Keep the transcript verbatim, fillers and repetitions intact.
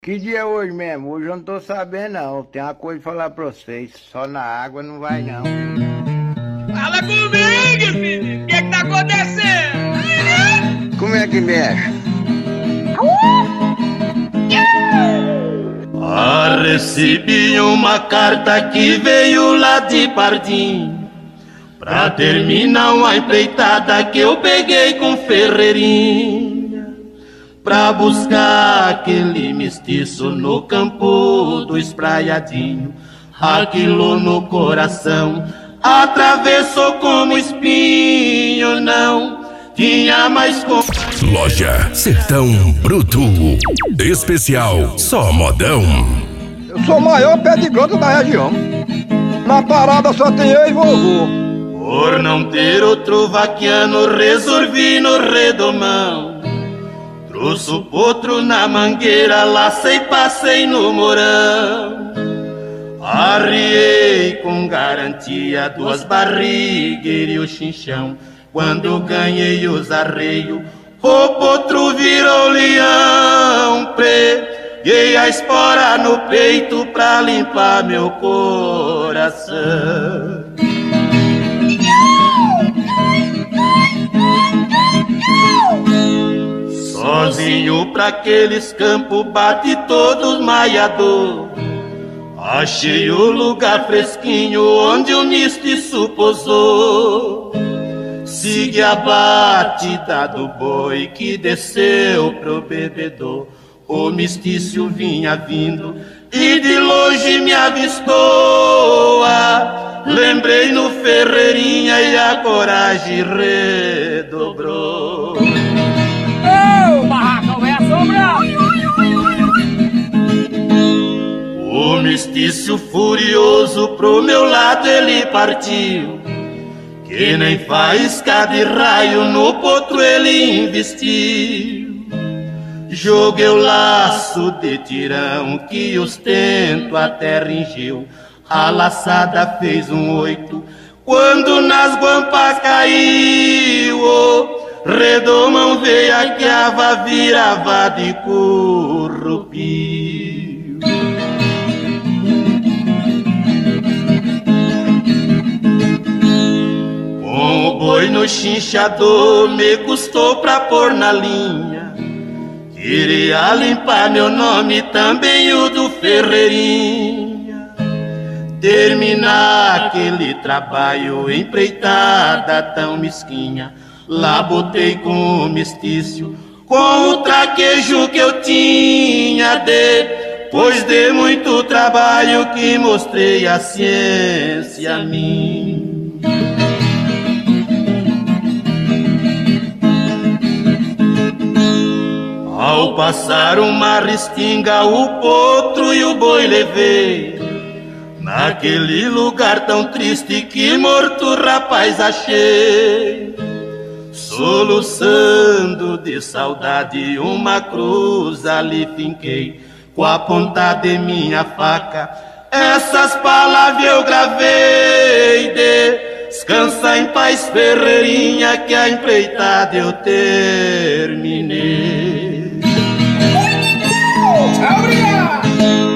Que dia é hoje mesmo? Hoje eu não tô sabendo não. Tem uma coisa pra falar pra vocês. Só na água não vai não. Fala comigo, filho! O que que tá acontecendo? Como é que mexe? Ah, recebi uma carta que veio lá de Pardim, pra terminar uma empreitada que eu peguei com Ferreirinha, pra buscar aquele mestiço no campo do espraiadinho. Aquilo no coração atravessou como espinho, não tinha mais como. Loja Sertão Bruto. Especial Só Modão. Eu sou o maior pé de gota da região. Na parada só tem eu e vovô. Por não ter outro vaquiano, resolvi no redomão. Trouxe o potro na mangueira, lacei, passei no morão. Arriei com garantia duas barrigas e o chinchão. Quando ganhei os arreios, o potro virou leão. Preguei a espora no peito pra limpar meu coração. Sozinho pra aqueles campos, bate todos maiador. Achei o lugar fresquinho onde o mestiço pousou. Sigue a batida do boi que desceu pro bebedor. O mestiço vinha vindo e de longe me avistou. Ah, lembrei no Ferreirinha e a coragem redobrou. Ô, barracão, é assombrado! O mestiço furioso pro meu lado ele partiu, que nem faísca de raio no potro ele investiu. Joguei o laço de tirão que ostento a terra encheu. A laçada fez um oito quando nas guampas caiu. O redomão veio aqui, a virava de currupio. Com o boi no chinchador me custou pra pôr na linha. Queria limpar meu nome, também o do Ferreirinha. Terminar aquele trabalho, empreitada tão mesquinha. Lá botei com o mestiço, com o traquejo que eu tinha. Depois de muito trabalho que mostrei a ciência a mim. Ao passar uma restinga, o potro e o boi levei naquele lugar tão triste que morto rapaz achei. Soluçando de saudade uma cruz ali finquei. Com a ponta de minha faca essas palavras eu gravei. Descansa em paz, Ferreirinha, que a empreitada eu terminei. Obrigado!